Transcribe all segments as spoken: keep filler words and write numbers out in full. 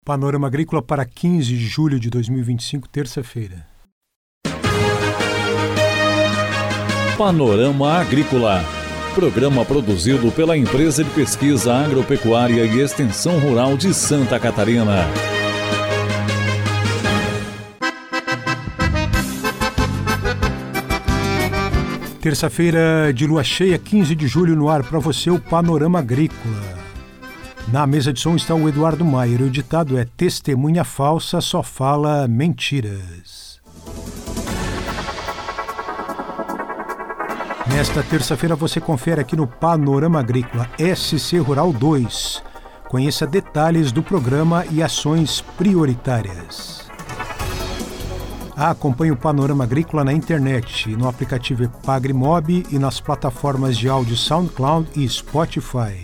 Panorama Agrícola para quinze de julho de dois mil e vinte e cinco, terça-feira. Panorama Agrícola, programa produzido pela Empresa de Pesquisa Agropecuária e Extensão Rural de Santa Catarina. Terça-feira de lua cheia, quinze de julho, no ar para você o Panorama Agrícola. Na mesa de som está o Eduardo Maier. O ditado é: testemunha falsa só fala mentiras. Nesta terça-feira você confere aqui no Panorama Agrícola S C Rural dois. Conheça detalhes do programa e ações prioritárias. Acompanhe o Panorama Agrícola na internet, no aplicativo Pagrimob e nas plataformas de áudio SoundCloud e Spotify.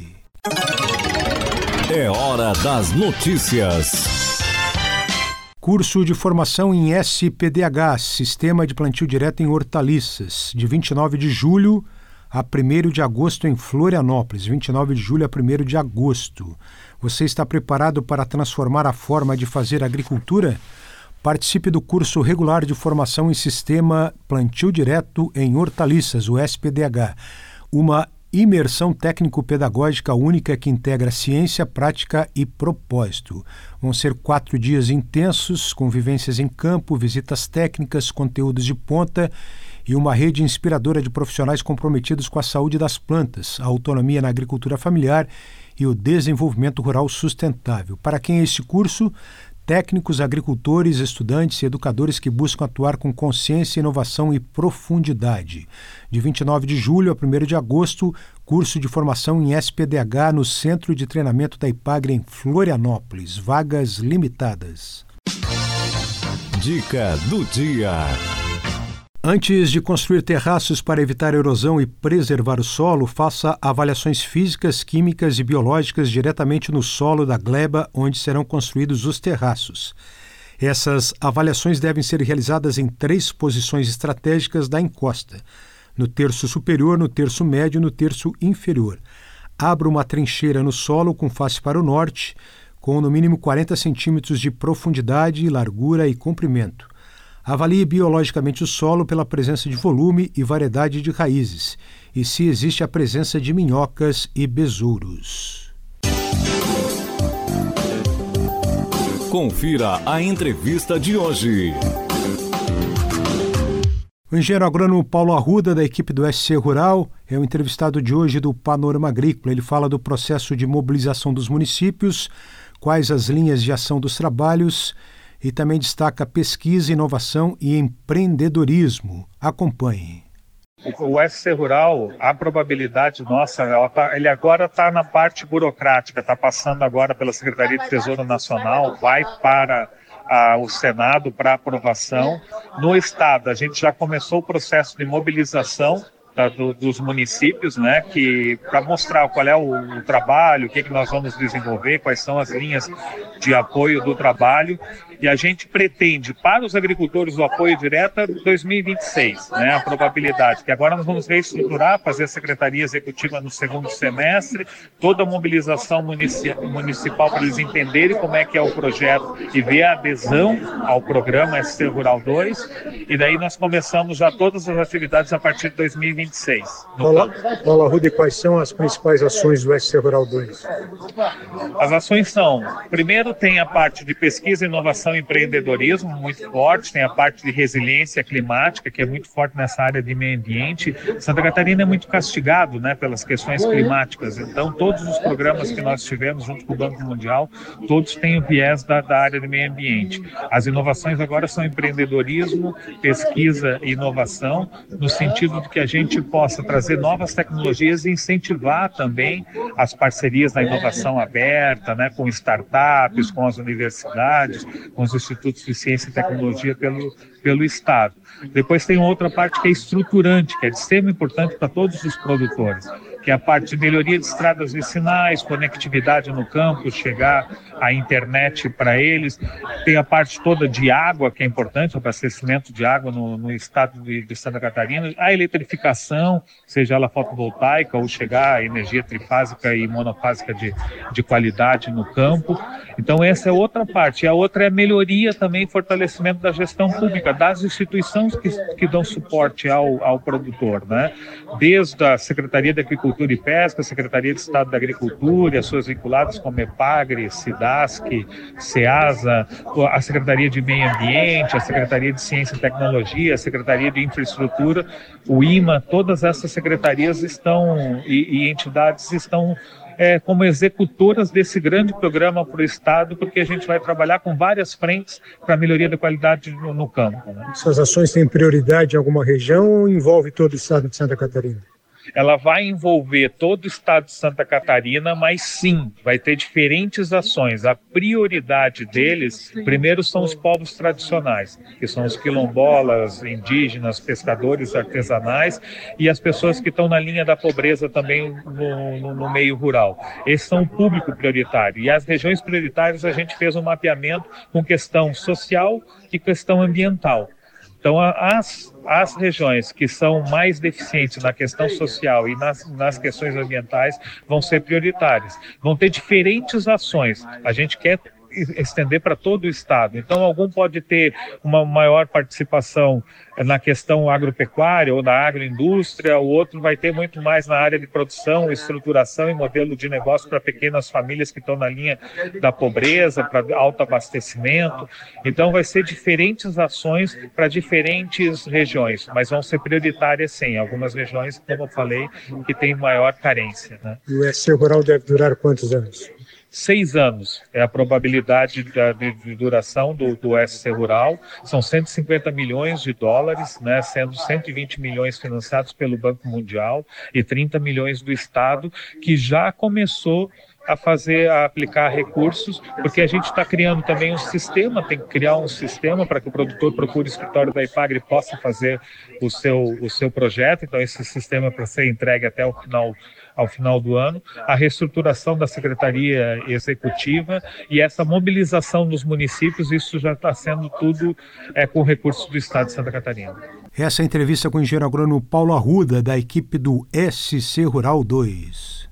É hora das notícias. Curso de formação em S P D H, Sistema de Plantio Direto em Hortaliças, de vinte e nove de julho a primeiro de agosto em Florianópolis, vinte e nove de julho a primeiro de agosto. Você está preparado para transformar a forma de fazer agricultura? Participe do curso regular de formação em Sistema Plantio Direto em Hortaliças, o S P D H, uma imersão técnico-pedagógica única que integra ciência, prática e propósito. Vão ser quatro dias intensos, com vivências em campo, visitas técnicas, conteúdos de ponta e uma rede inspiradora de profissionais comprometidos com a saúde das plantas, a autonomia na agricultura familiar e o desenvolvimento rural sustentável. Para quem é esse curso? Técnicos, agricultores, estudantes e educadores que buscam atuar com consciência, inovação e profundidade. De vinte e nove de julho a primeiro de agosto, curso de formação em S P D H no Centro de Treinamento da Ipagre em Florianópolis. Vagas limitadas. Dica do dia. Antes de construir terraços para evitar erosão e preservar o solo, faça avaliações físicas, químicas e biológicas diretamente no solo da gleba onde serão construídos os terraços. Essas avaliações devem ser realizadas em três posições estratégicas da encosta: no terço superior, no terço médio e no terço inferior. Abra uma trincheira no solo com face para o norte, com no mínimo quarenta centímetros de profundidade, largura e comprimento. Avalie biologicamente o solo pela presença de volume e variedade de raízes e se existe a presença de minhocas e besouros. Confira a entrevista de hoje. O engenheiro agrônomo Paulo Arruda, da equipe do S C Rural, é o entrevistado de hoje do Panorama Agrícola. Ele fala do processo de mobilização dos municípios, quais as linhas de ação dos trabalhos, e também destaca pesquisa, inovação e empreendedorismo. Acompanhe. O S C Rural, a probabilidade nossa, ela tá, ele agora está na parte burocrática, está passando agora pela Secretaria de Tesouro Nacional, vai para a, o Senado para aprovação. No Estado, a gente já começou o processo de mobilização da, do, dos municípios, né, que para mostrar qual é o, o trabalho, o que, que nós vamos desenvolver, quais são as linhas de apoio do trabalho. E a gente pretende, para os agricultores, o apoio direto é dois mil e vinte e seis, né, a probabilidade, que agora nós vamos reestruturar, fazer a Secretaria Executiva no segundo semestre, toda a mobilização munici- municipal para eles entenderem como é que é o projeto e ver a adesão ao programa S C Rural dois, e daí nós começamos já todas as atividades a partir de dois mil e vinte e seis. Paulo Arruda, quais são as principais ações do S C Rural dois? As ações são, primeiro tem a parte de pesquisa e inovação e empreendedorismo muito forte, tem a parte de resiliência climática, que é muito forte nessa área de meio ambiente. Santa Catarina é muito castigado, né, pelas questões climáticas, então todos os programas que nós tivemos junto com o Banco Mundial, todos têm o viés da, da área de meio ambiente. As inovações agora são empreendedorismo, pesquisa e inovação, no sentido de que a gente possa trazer novas tecnologias e incentivar também as parcerias da inovação aberta, né, com startups, com as universidades, com os institutos de ciência e tecnologia pelo, pelo Estado. Depois tem outra parte que é estruturante, que é de extrema importância para todos os produtores, que é a parte de melhoria de estradas vicinais, conectividade no campo, chegar a internet para eles. Tem a parte toda de água, que é importante, o abastecimento de água no, no estado de, de Santa Catarina, a eletrificação, seja ela fotovoltaica ou chegar a energia trifásica e monofásica de, de qualidade no campo. Então essa é outra parte. E a outra é a melhoria também e fortalecimento da gestão pública, das instituições que, que dão suporte ao, ao produtor, né? Desde a Secretaria de Agricultura e Pesca, a Secretaria de Estado da Agricultura, as suas vinculadas como EPAGRE, SIDASC, SEASA, a Secretaria de Meio Ambiente, a Secretaria de Ciência e Tecnologia, a Secretaria de Infraestrutura, o I M A, todas essas secretarias estão e, e entidades estão É, como executoras desse grande programa para o Estado, porque a gente vai trabalhar com várias frentes para a melhoria da qualidade no, no campo, né? Essas ações têm prioridade em alguma região ou envolve todo o Estado de Santa Catarina? Ela vai envolver todo o estado de Santa Catarina, mas sim, vai ter diferentes ações. A prioridade deles, primeiro, são os povos tradicionais, que são os quilombolas, indígenas, pescadores artesanais e as pessoas que estão na linha da pobreza também no, no, no meio rural. Esses são o público prioritário. E as regiões prioritárias a gente fez um mapeamento com questão social e questão ambiental. Então, as, as regiões que são mais deficientes na questão social e nas, nas questões ambientais vão ser prioritárias. Vão ter diferentes ações. A gente quer estender para todo o estado. Então, algum pode ter uma maior participação na questão agropecuária ou na agroindústria, o outro vai ter muito mais na área de produção, estruturação e modelo de negócio para pequenas famílias que estão na linha da pobreza, para autoabastecimento. Então, vai ser diferentes ações para diferentes regiões, mas vão ser prioritárias sim. Algumas regiões, como eu falei, que têm maior carência, né? E o S C Rural deve durar quantos anos? Seis anos é a probabilidade de, de, de duração do, do S C Rural. São cento e cinquenta milhões de dólares, né, sendo cento e vinte milhões financiados pelo Banco Mundial e trinta milhões do Estado, que já começou a fazer, a aplicar recursos, porque a gente está criando também um sistema, tem que criar um sistema para que o produtor procure o escritório da EPAGRE e possa fazer o seu, o seu projeto. Então esse sistema é para ser entregue até o final ao final do ano, a reestruturação da Secretaria Executiva e essa mobilização dos municípios, isso já está sendo tudo é, com recursos do Estado de Santa Catarina. Essa entrevista com o engenheiro agrônomo Paulo Arruda, da equipe do S C Rural dois.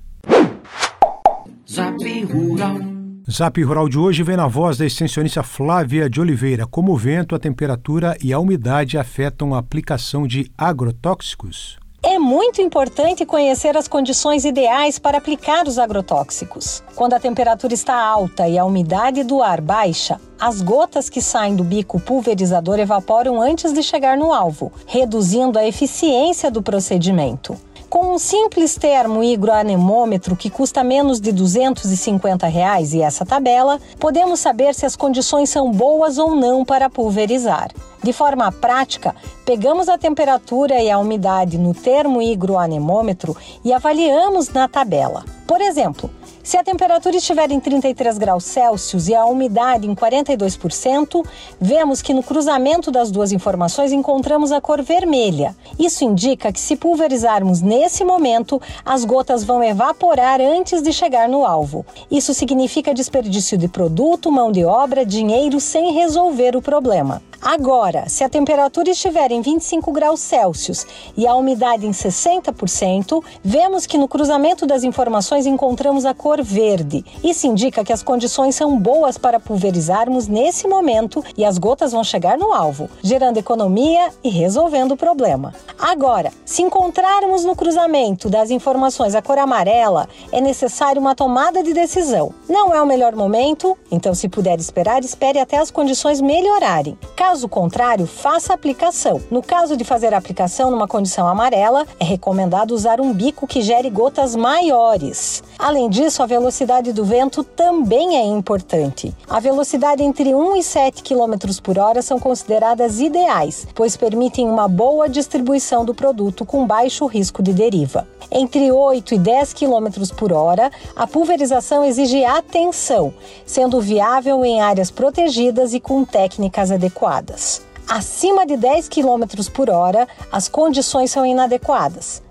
Zap Rural. Zap Rural de hoje vem na voz da extensionista Flávia de Oliveira. Como o vento, a temperatura e a umidade afetam a aplicação de agrotóxicos? É muito importante conhecer as condições ideais para aplicar os agrotóxicos. Quando a temperatura está alta e a umidade do ar baixa, as gotas que saem do bico pulverizador evaporam antes de chegar no alvo, reduzindo a eficiência do procedimento. Com um simples termo higroanemômetro que custa menos de duzentos e cinquenta reais e essa tabela, podemos saber se as condições são boas ou não para pulverizar. De forma prática, pegamos a temperatura e a umidade no termo higroanemômetro e avaliamos na tabela. Por exemplo, se a temperatura estiver em trinta e três graus Celsius e a umidade em quarenta e dois por cento, vemos que no cruzamento das duas informações encontramos a cor vermelha. Isso indica que se pulverizarmos nesse momento, as gotas vão evaporar antes de chegar no alvo. Isso significa desperdício de produto, mão de obra, dinheiro sem resolver o problema. Agora, se a temperatura estiver em vinte e cinco graus Celsius e a umidade em sessenta por cento, vemos que no cruzamento das informações encontramos a cor verde. Isso indica que as condições são boas para pulverizarmos nesse momento e as gotas vão chegar no alvo, gerando economia e resolvendo o problema. Agora, se encontrarmos no cruzamento das informações a cor amarela, é necessário uma tomada de decisão. Não é o melhor momento, então se puder esperar, espere até as condições melhorarem. Caso contrário, faça a aplicação. No caso de fazer a aplicação numa condição amarela, é recomendado usar um bico que gere gotas maiores. Além disso, a velocidade do vento também é importante. A velocidade entre um e sete quilômetros por hora são consideradas ideais, pois permitem uma boa distribuição do produto com baixo risco de deriva. Entre oito e dez quilômetros por hora, a pulverização exige atenção, sendo viável em áreas protegidas e com técnicas adequadas. Acima de dez quilômetros por hora, as condições são inadequadas.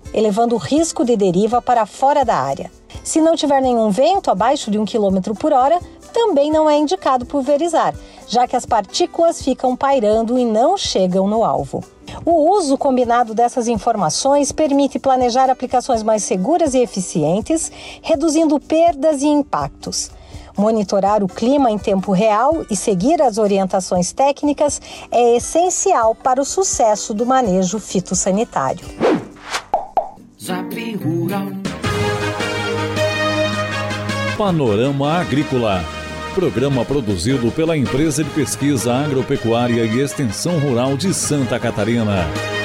elevando o risco de deriva para fora da área. Se não tiver nenhum vento abaixo de um quilômetro por hora, também não é indicado pulverizar, já que as partículas ficam pairando e não chegam no alvo. O uso combinado dessas informações permite planejar aplicações mais seguras e eficientes, reduzindo perdas e impactos. Monitorar o clima em tempo real e seguir as orientações técnicas é essencial para o sucesso do manejo fitossanitário. Panorama Agrícola. Programa produzido pela Empresa de Pesquisa Agropecuária e Extensão Rural de Santa Catarina.